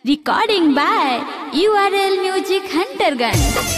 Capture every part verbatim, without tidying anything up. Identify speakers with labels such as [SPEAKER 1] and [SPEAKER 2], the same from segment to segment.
[SPEAKER 1] Recording by U R L Music Hunterganj.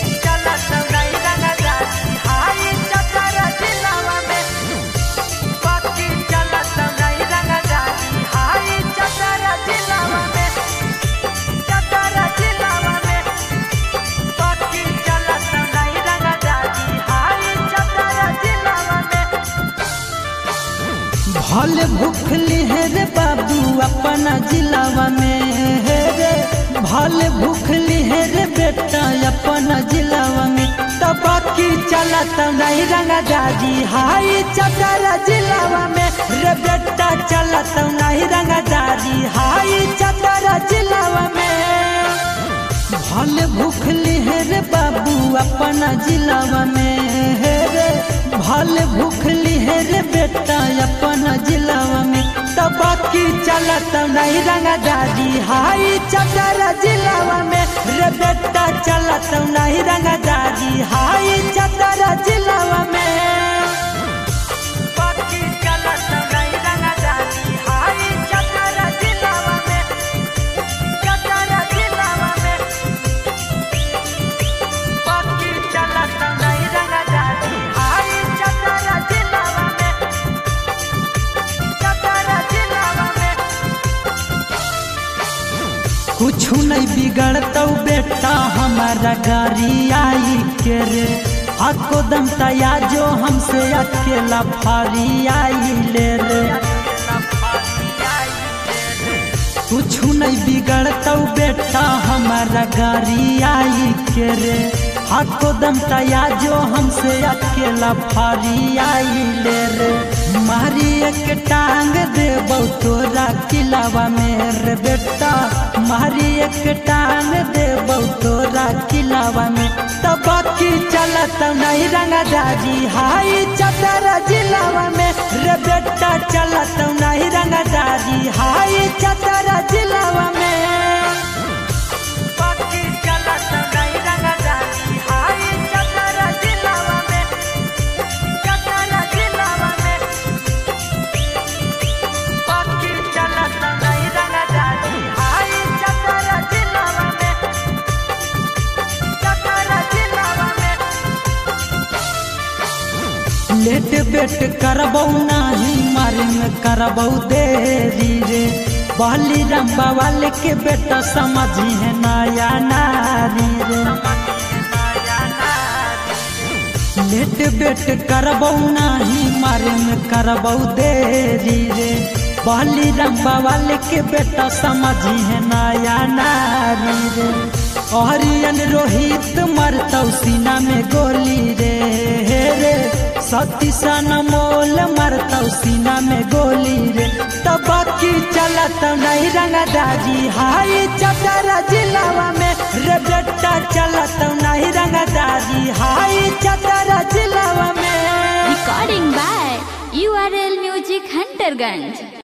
[SPEAKER 2] भले भूखली है रे बाबू अपना जिलावा में है रे, भले भूखली है रे बेटा अपना जिलावा में, तो बाकी चला तो नहीं रंगा जाजी हाई चतरा जिलावा में रे बेटा, चला तो नहीं रंगा जाजी हाई चतरा जिलावा में। भले भूखली है रे बाबू अपना जिलावा में है रे, भले भूखली है रे बेटा अपना जिलावा में, तो बाकी चला तो नहीं रंगा दादी हाई चतरा जिलावा में रे बेटा, चला तो नहीं रंगा दादी हाई चतरा जिलावा में। बाकी चला तो नहीं रंगा दादी हाई चतरा जिलावा में, चतरा जिलावा में। बाकी चला तो नहीं रंगा दादी हाई चतरा जिलावा में, चतरा जिलावा में। कुछ नहीं बिगड़ता बेटा हमारा गाड़ी आई के रे, आको दम तया जो हमसे अकेला फारी आई ले रे। कुछ नहीं बिगड़ता बेटा हमारा गाड़ी आई के रे, आको दम तया जो हमसे अकेला फारी आई ले रे। मारी एक टांग दे तोरा किलावा में रे बेटा, मारी एक टांग दे तोरा किलावा में, तो बाकी चला तो नहीं रंगा दादी हाई चतरा जिलावा में रे बेटा, चला तो नहीं रंगा दादी हाई चतरा जिलावा में। बाकी चला तो नहीं रंगा दादी हाई चतरा जिलावा में, चतरा जिलावा में। बाकी चला तो नहीं रंगा दादी हाई चतरा जिलावा में, चतरा जिलावा में। लेट बेट करबौ नाही मारे में करबौ देरी रे, बाली रंबा वाले के बेटा समझी है नया नारी रे। लेट बेट करबौ नाही मारे में करबौ देरी रे, बाली रंबा वाले के बेटा समझी है नया नारी रे। औरियन रोहित मरतौ सीना में गोली रे रे, सती सन मोल मरतौ सीना में गोली रे, तो बाकी चला तो नहीं रंगा दादी हाई चतरा जिलावा में रे बेटा, चला तो नहीं रंगा दादी हाई चतरा जिलावा में।
[SPEAKER 1] Recording by U R L Music Hunterganj.